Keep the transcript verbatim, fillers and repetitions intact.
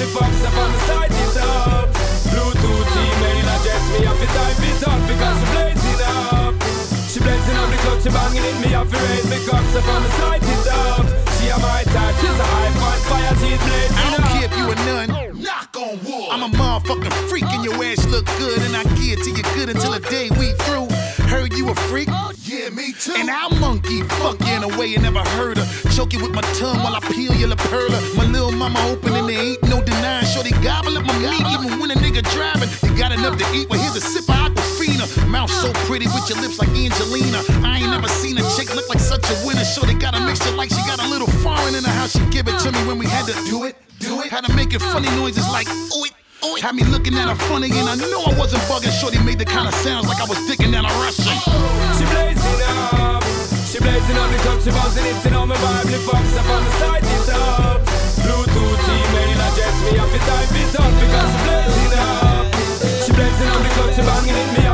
fucks up on the side it up. Bluetooth email address me have to type it up because she blazing up. She blazing up the clutch, she banging it, me have to raise me cups up on the side it up. She a my type, she's a hype on fire, she's blazing up. I don't care if you a nun. Knock on wood. I'm a motherfucking freak and your ass look good, and I give it to you good until the day we through. Heard you a freak? Yeah, me too. And I'll monkey fuck you in a way you never heard of. Choke you with my tongue while I peel your lapella. My little mama open and there ain't no denying. Shorty gobble up my meat even when a nigga driving. You got enough to eat, well here's a sip of Aquafina. Mouth so pretty with your lips like Angelina. I ain't never seen a chick look like such a winner. Shorty got a mixture like she got a little foreign in her house. She give it to me when we had to do it, do it. Had to make it funny noises like ooh it. Had me looking at her funny and I know I wasn't bugging. Shorty made the kind of sounds like I was dicking down a Russian. She blazing up, she blazing up the club, she bouncing it, you know my vibe, the fucks up on the side it up. Bluetooth email address me have to type it up because she blazing up. She blazing up the club, she banging it, me